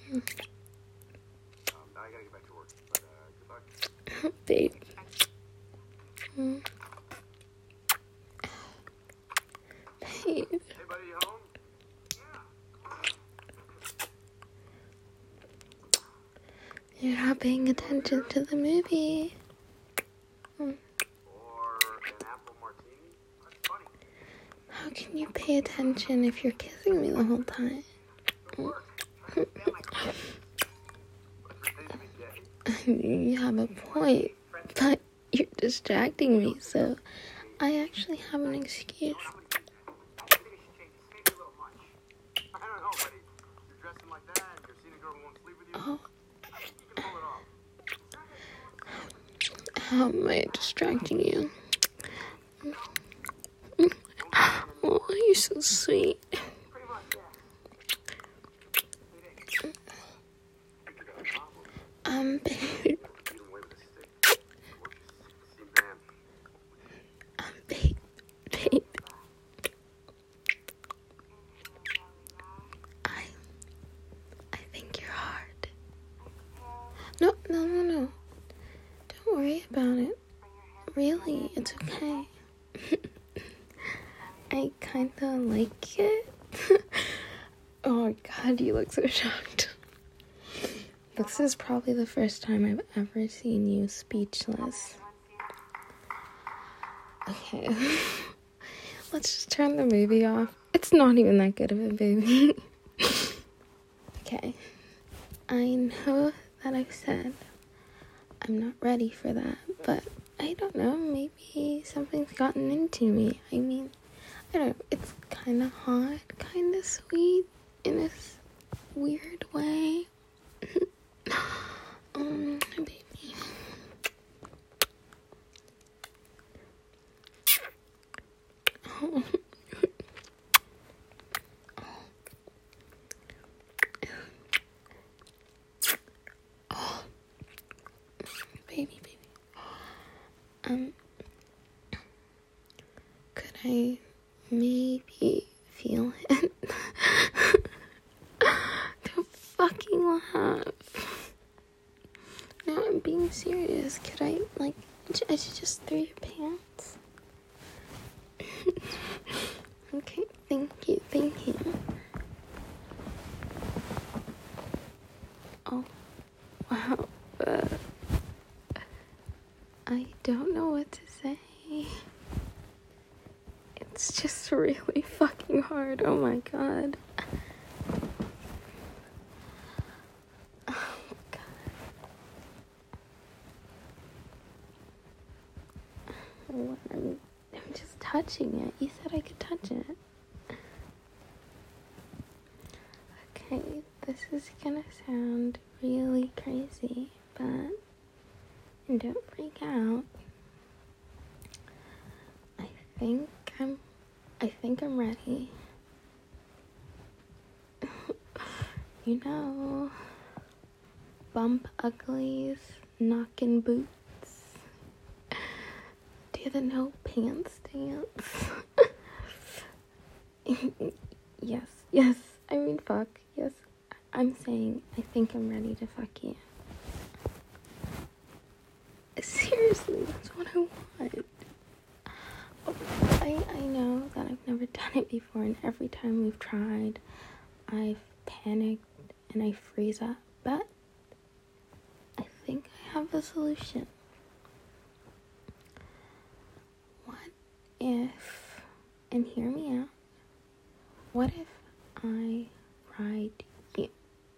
Now I gotta get back to work, but good luck. Babe. Babe. Hey, buddy, you home? You're not paying attention to the movie. Or an apple martini? That's funny. How can you pay attention if you're kissing me the whole time? You have a point, but you're distracting me, so I actually have an excuse. I don't know, buddy. You're dressing like that, and you're seeing a girl who won't sleep with you. Oh, You can pull it off. how am I distracting you? Oh, you're so sweet. Pretty much, yeah. Babe. Babe. Babe. I think you're hard. No. Don't worry about it. Really, it's okay. I kinda like it. Oh God, you look so shocked. This is probably the first time I've ever seen you speechless. Okay. Let's just turn the movie off. It's not even that good of a movie. Okay. I know that I've said I'm not ready for that, but I don't know, maybe something's gotten into me. I mean, I don't know, it's kind of hot, kind of sweet in a weird way. Baby. Oh. Oh. Baby. Could I maybe feel it? Don't fucking laugh. No, I'm being serious. Could I should just throw your pants? Okay, thank you. Oh, wow. I don't know what to say. It's just really fucking hard. Oh my God. Oh God. What? I'm just touching it. You said I could touch it. Okay, this is gonna sound really crazy, but don't freak out. I think I'm ready. You know, bump uglies, knockin' boots, do the no pants dance. Yes, I mean fuck, yes, I'm saying I think I'm ready to fuck you. Seriously, that's what I want. Oh, I know that I've never done it before, and every time we've tried, I've panicked and I freeze up, but I think I have a solution. What if, and hear me out, what if I ride you?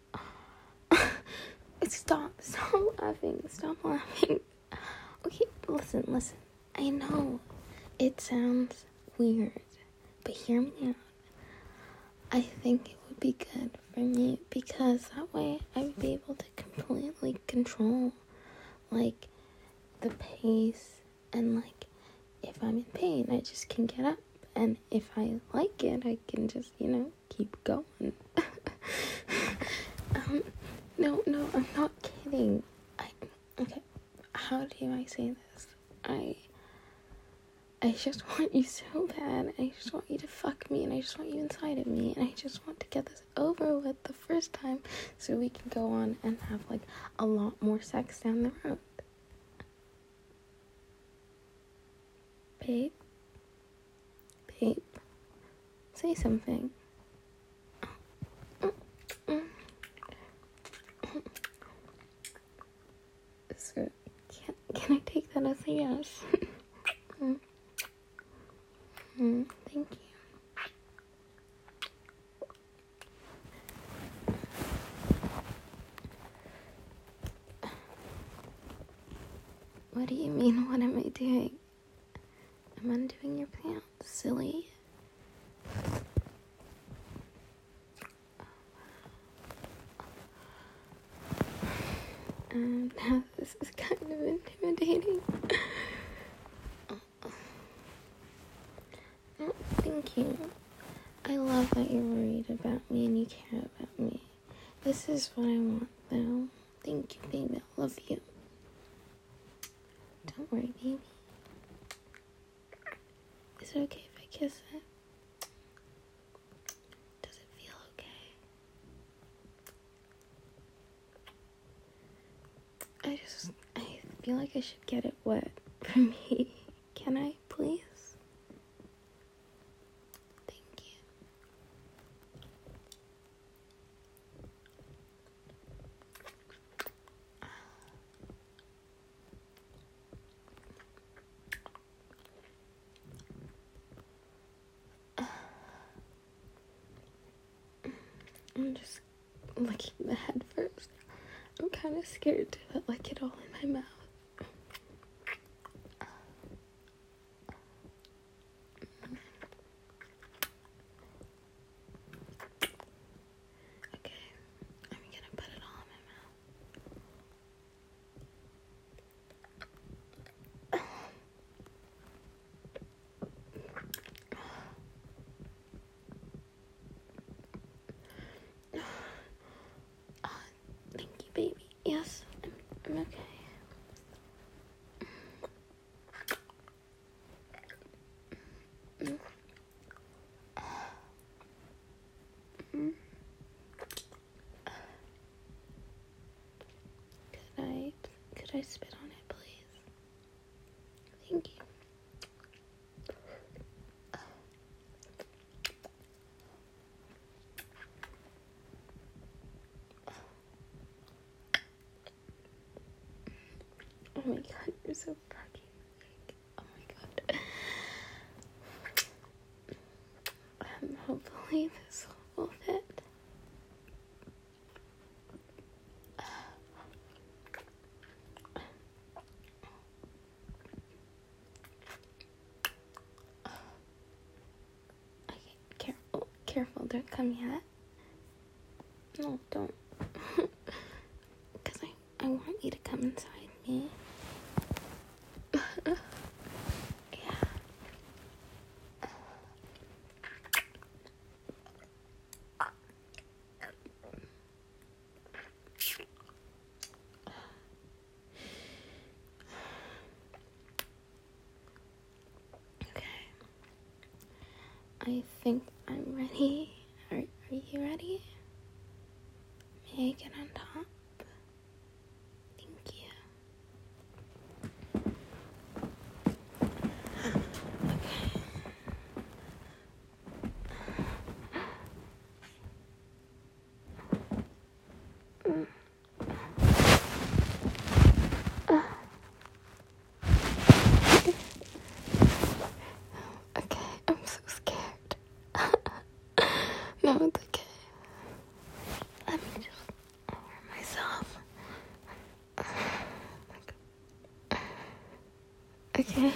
Stop laughing. Okay, listen. I know it sounds weird, but hear me out. I think it would be good for me because that way I would be able to completely control, like, the pace, and, like, if I'm in pain, I just can get up, and if I like it, I can just, keep going. No, I'm not kidding. Okay, how do I say this? I just want you so bad. I just want you to fuck me, and I just want you inside of me, and I just want to get this over with the first time so we can go on and have, like, a lot more sex down the road. Babe? Babe? Say something. So, can I take that as a yes? Thank you. What do you mean, what am I doing? I'm undoing your pants, silly. Now this is kind of intimidating. Oh, thank you. I love that you're worried about me and you care about me. This is what I want, though. Thank you, baby. I love you. Don't worry, baby. Is it okay if I kiss it? Does it feel okay? I feel like I should get it wet for me. Can I, please? Thank you. I'm just licking the head first. I'm kind of scared to lick it all in my mouth. Okay, I'm gonna put it all in my mouth. Thank you, baby. Yes, I'm okay. Could I spit on it, please? Thank you. Oh my god, you're so fucking big. Oh my god. Hopefully this will fit. Okay, careful, don't come yet. No, don't. Because I want you to come inside me. Yeah. Okay. I think I'm ready. Are you ready? May I get on top? Thank you. Okay, I'm so scared. No, it's okay. Let me just lower myself. Okay.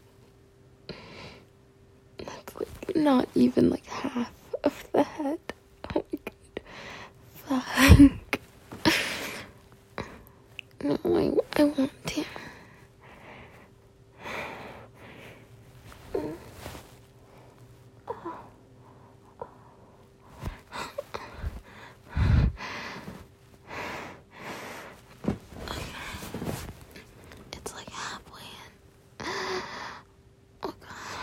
That's like not even like half of the head. Oh my god. Fuck. No, I want to. It's like halfway in. Oh god.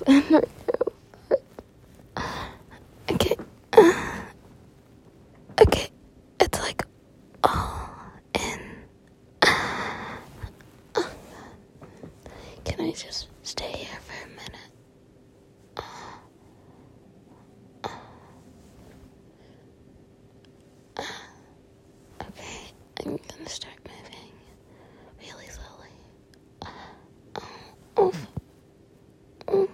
bed right now, but okay. Okay, it's like all in. Can I just stay here for a minute? Okay, I'm gonna start moving really slowly. Oh, oh.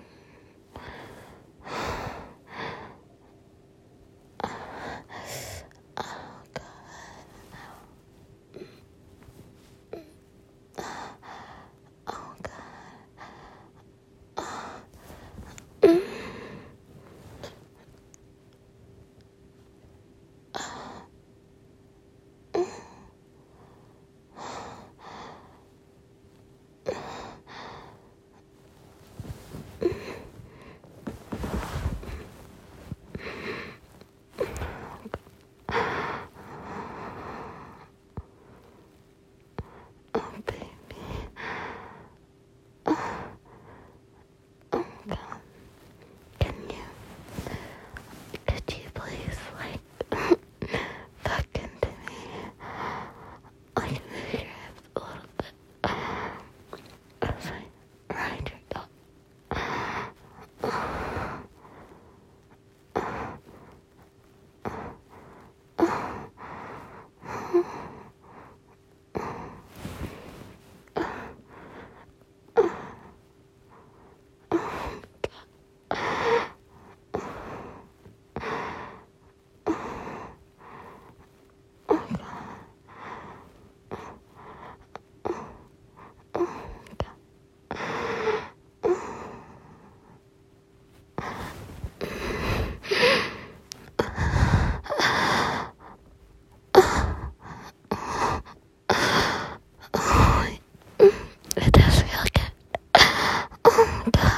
Could you please, tuck into me? Move your hips a little bit. As I ride your dog. It does feel good. Oh my god.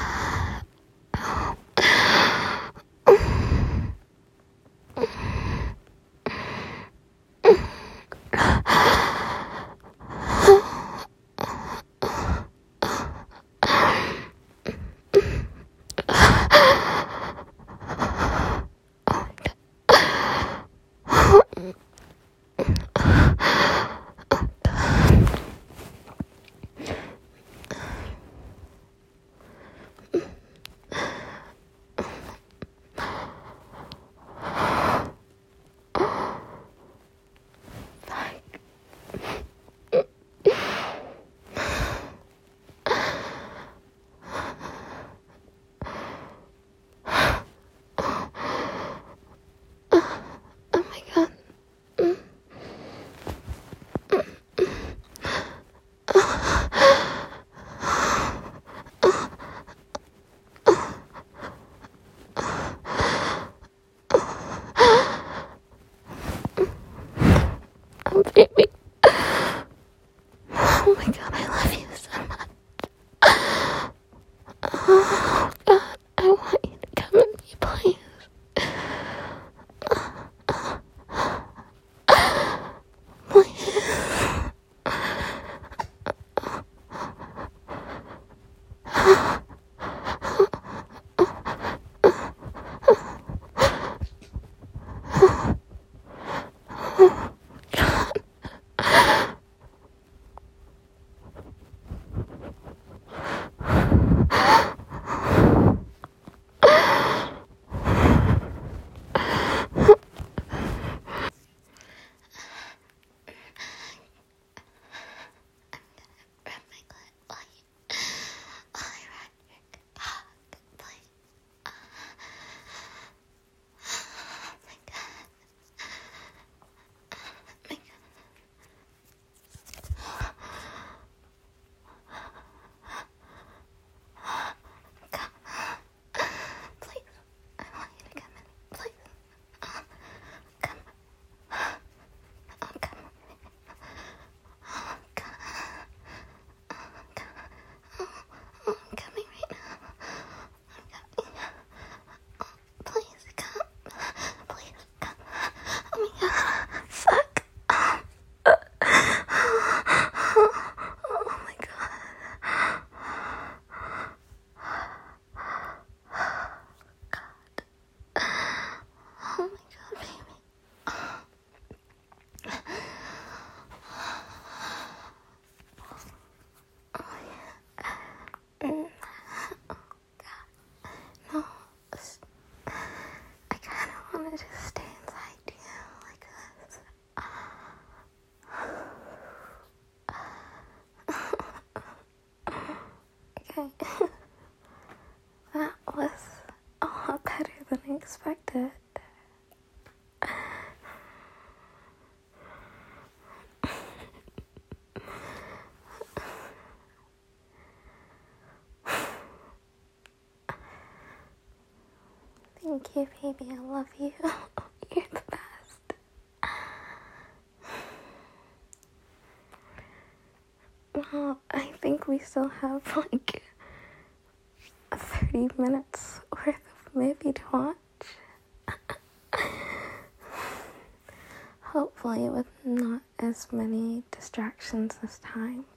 Oh my god. Oh baby. Oh my god, I love you so much. Oh god, I want you to come with me, please. God. expected. Thank you, baby. I love you. You're the best. Well, I think we still have like 30 minutes worth of movie to watch. Hopefully with not as many distractions this time.